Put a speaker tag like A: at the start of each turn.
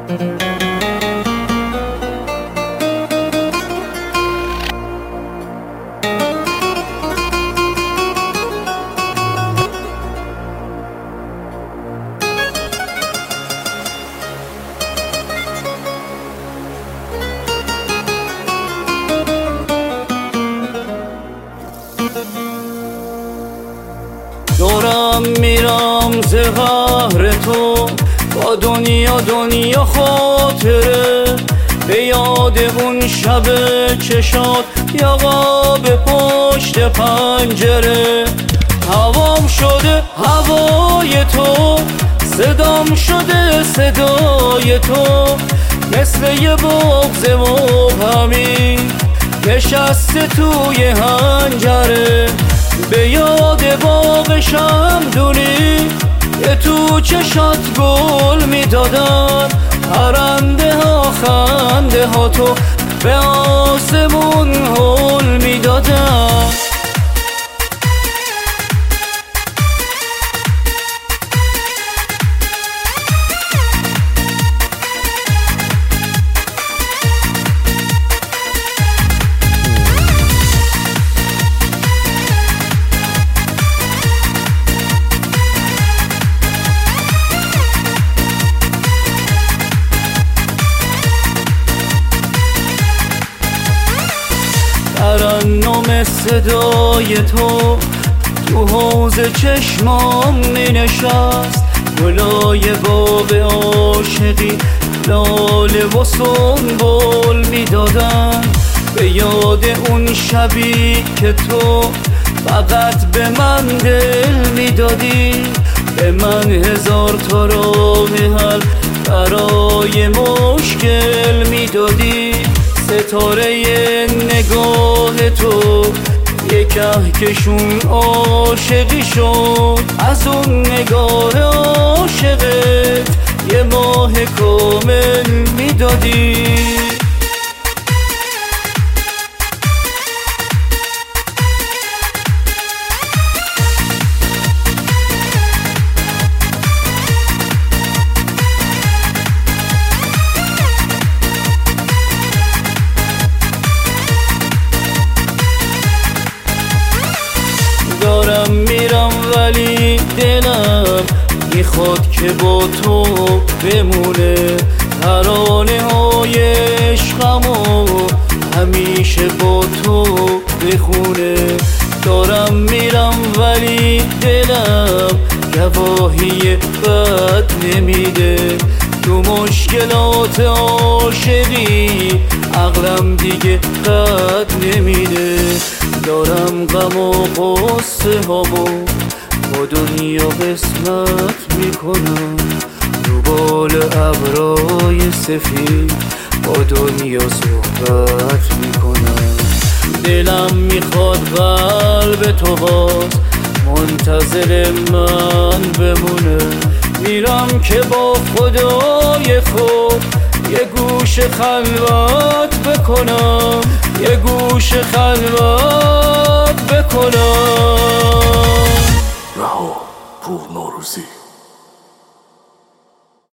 A: دورم میرم ز قهر تو، با دنیا خاطره، به یاد اون شب چشات یقا به پشت پنجره. هوام شده هوای تو، صدام شده صدای تو، مثل یه بغض مبهمی نشسته توی هنجره. به یاد باغ شمدونی که تو چشات گل میدادن، پرنده ها خنده ها تو به آسمون هل میدادن. ترنم صدای تو تو حوض چشمام می نشست، گلای باب عاشقی لاله و سنبل می دادن. به یاد اون شبی که تو فقط به من دل می دادی، به من هزار تا راه حل برای مشکل می دادی. ستاره نگاه تو یک کهکشون عاشقی شد، از اون نگاه عاشقت یه ماه کامل میدادی. دارم میرم ولی دلم میخواد که با تو بمونه، ترانه های عشقمو همیشه با تو بخونه. دارم میرم ولی دلم گواهی بد نمیده، تو مشکلات عاشقی عقلم دیگه قد نمیده. دارم غم و قصه هامو با دنیا قسمت میکنم، رو بال ابرای سفید با دنیا صحبت میکنم. دلم میخواد قلب تو باز منتظر من بمونه، میرم که با خدای خود یه گوش خلوت بکنم، یه گوش خلوت بکنم.
B: رها پور نوروزی.